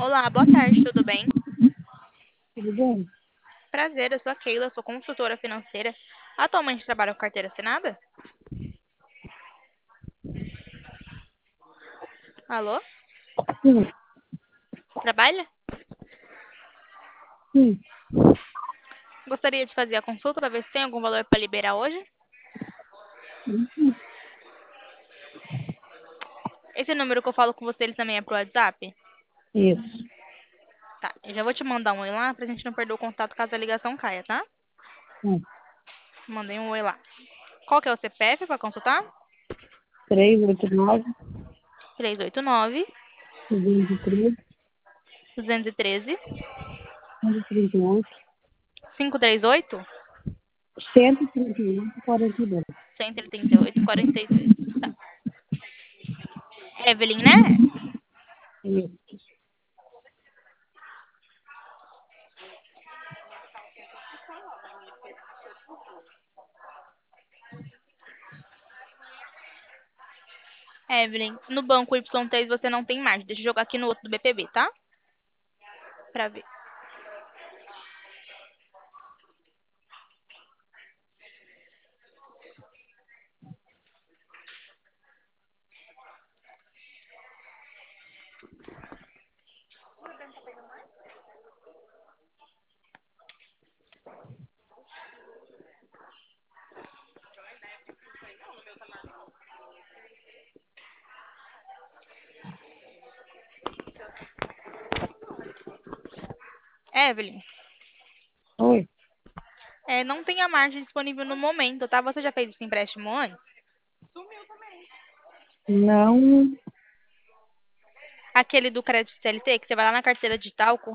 Olá, boa tarde, tudo bem? Tudo bem? Prazer, eu sou a Keila, sou consultora financeira. Atualmente trabalho com carteira assinada? Alô? Sim, Trabalha? sim, Gostaria de fazer a consulta para ver se tem algum valor para liberar hoje? sim, Esse número que eu falo com você, ele também é pro WhatsApp? isso. Tá, eu já vou te mandar um oi lá pra gente não perder o contato caso a ligação caia, tá? Sim. Mandei um oi lá. Qual que é o CPF para consultar? 389, 389 213, 213 138, 538 138, 42. 138 42. Tá. Evelyn, né? Isso. Evelyn, no banco Y3 você não tem margem. Deixa eu jogar aqui no outro do BPB, tá? Pra ver. Evelyn, Oi? não tem a margem disponível no momento, tá? Você já fez esse empréstimo antes? Não, Aquele do crédito CLT, que você vai lá na carteira digital,